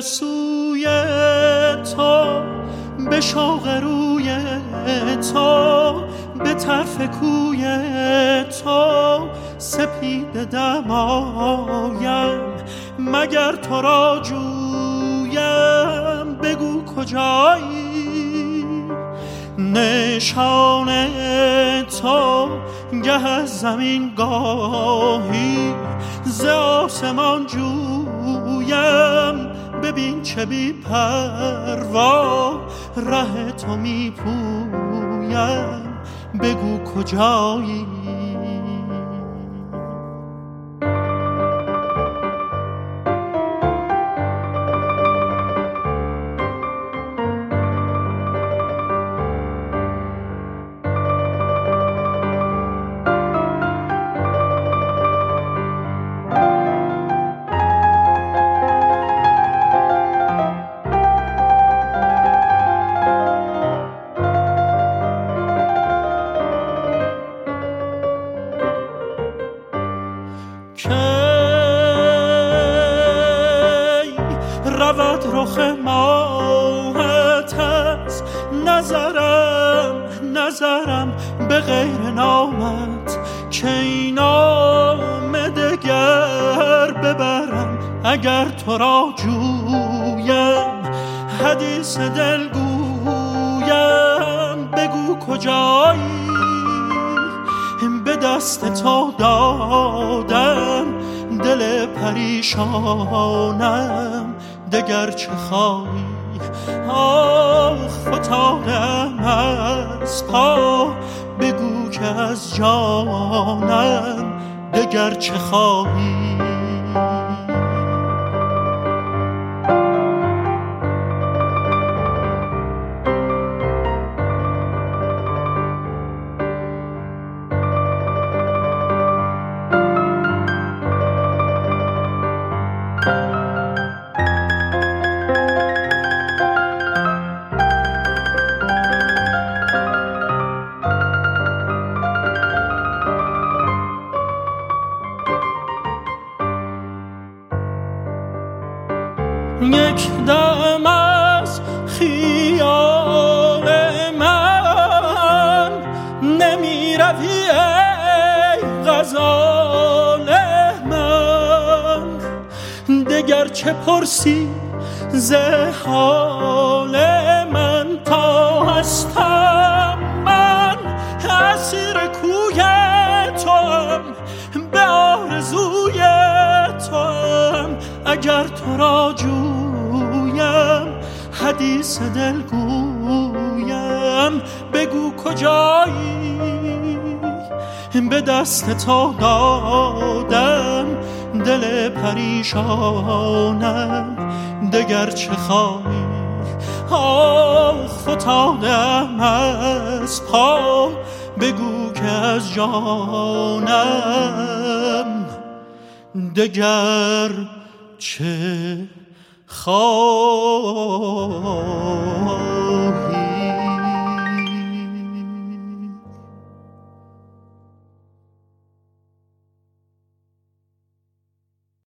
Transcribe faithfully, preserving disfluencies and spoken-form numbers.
سوی تو، به شوق روی تو، به طرف کوی تو سپید دمایم. مگر تو را جویم بگو کجایی؟ نشان تو گه از زمین گاهی ز آسمان جویم. ببین چه بی پروا ره تو می پویم، بگو کجایی؟ رود رخ ماهت از نظرم، نظرم به غیر نامت، که این نام دگر ببرم اگر تو را جویم. حدیث دل گویم بگو کجایی؟ به دست تو دادم دل پریشانم، دگر چه خواهی؟ آه فتادم از پا، بگو که از جانم دگر چه خواهی؟ یک دم از خیال من نمی روی ای غزال من. دگر چه پرسی ز حال من؟ تا هستم من اسیر کوی توام، به آرزوی توام. اگر تو را جویم حدیث دل گویم، بگو کجایی؟ به دست تو دادم دل پریشانم، دگر چه خواهی؟ آه فتادم از پا، بگو که از جانم دگر چه خواهی؟